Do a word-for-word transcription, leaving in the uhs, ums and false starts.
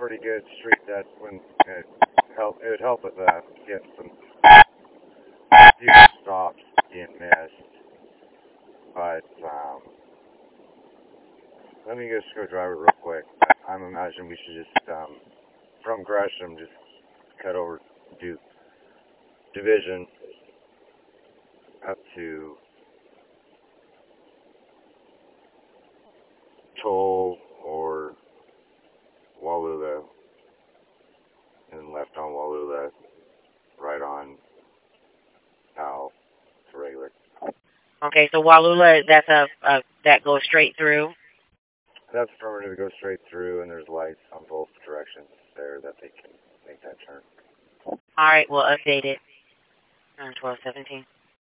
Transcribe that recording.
pretty good street that when it help it would help with that, get some few stops getting missed. But um, let me just go drive it real quick. I'm imagining we should just um, from Gresham just cut over do Division up to Toll or Wallula, and left on Wallula, right on Powell. It's regular. Okay, so Wallula, that's a, a that goes straight through. That's affirmative to go straight through, and there's lights on both directions there that they can make that turn. All right, we'll update it on twelve seventeen.